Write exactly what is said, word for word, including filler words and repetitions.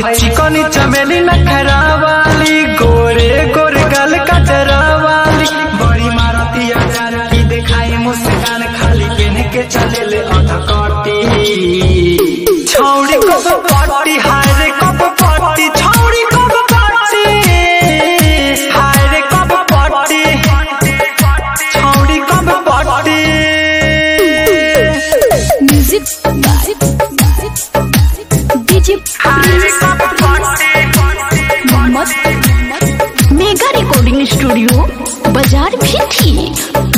चिकनी चमेली नखरा वाली, गोरे गोरे गल कजरा वाली, बड़ी मारती अजार की दिखाई मुस्कान, खाली पहन के चले ले अधकटी। छौड़ी को पट्टी हाय रे कब पट्टी, छौड़ी कब पट्टी हाय रे कब पट्टी, छौड़ी कब पट्टी। Music DJ Mohammad, mega recording studio, बाजार भी थी।